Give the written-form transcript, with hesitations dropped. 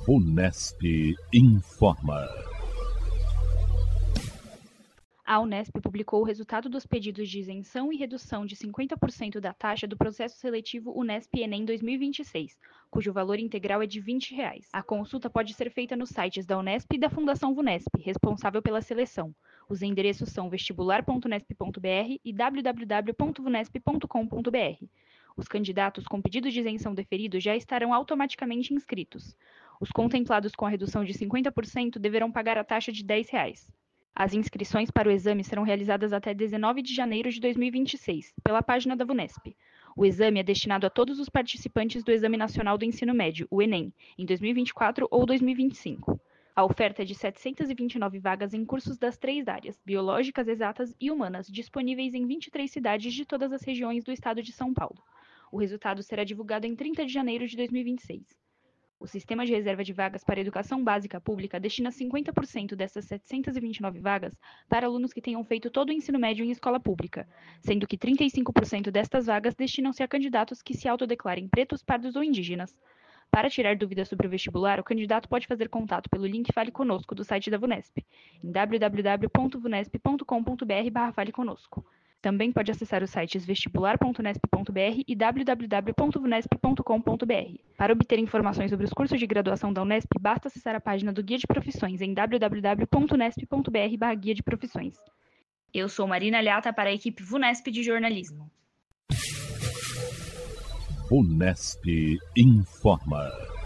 Unesp informa. A Unesp publicou o resultado dos pedidos de isenção e redução de 50% da taxa do processo seletivo Unesp-Enem 2026, cujo valor integral é de R$ 20. A consulta pode ser feita nos sites da Unesp e da Fundação VUNESP, responsável pela seleção. Os endereços são vestibular.unesp.br e www.vunesp.com.br. Os candidatos com pedido de isenção deferido já estarão automaticamente inscritos. Os contemplados com a redução de 50% deverão pagar a taxa de R$ 10. As inscrições para o exame serão realizadas até 19 de janeiro de 2026, pela página da VUNESP. O exame é destinado a todos os participantes do Exame Nacional do Ensino Médio, o Enem, em 2024 ou 2025. A oferta é de 729 vagas em cursos das 3 áreas, biológicas, exatas e humanas, disponíveis em 23 cidades de todas as regiões do estado de São Paulo. O resultado será divulgado em 30 de janeiro de 2026. O Sistema de Reserva de Vagas para a Educação Básica Pública destina 50% dessas 729 vagas para alunos que tenham feito todo o ensino médio em escola pública, sendo que 35% destas vagas destinam-se a candidatos que se autodeclarem pretos, pardos ou indígenas. Para tirar dúvidas sobre o vestibular, o candidato pode fazer contato pelo link Fale Conosco do site da VUNESP, em www.vunesp.com.br/faleconosco. Também pode acessar os sites vestibular.unesp.br e www.vunesp.com.br. Para obter informações sobre os cursos de graduação da Unesp, basta acessar a página do Guia de Profissões em www.unesp.br/guia de profissões. Eu sou Marina Alhata para a equipe VUNESP de jornalismo. Unesp informa.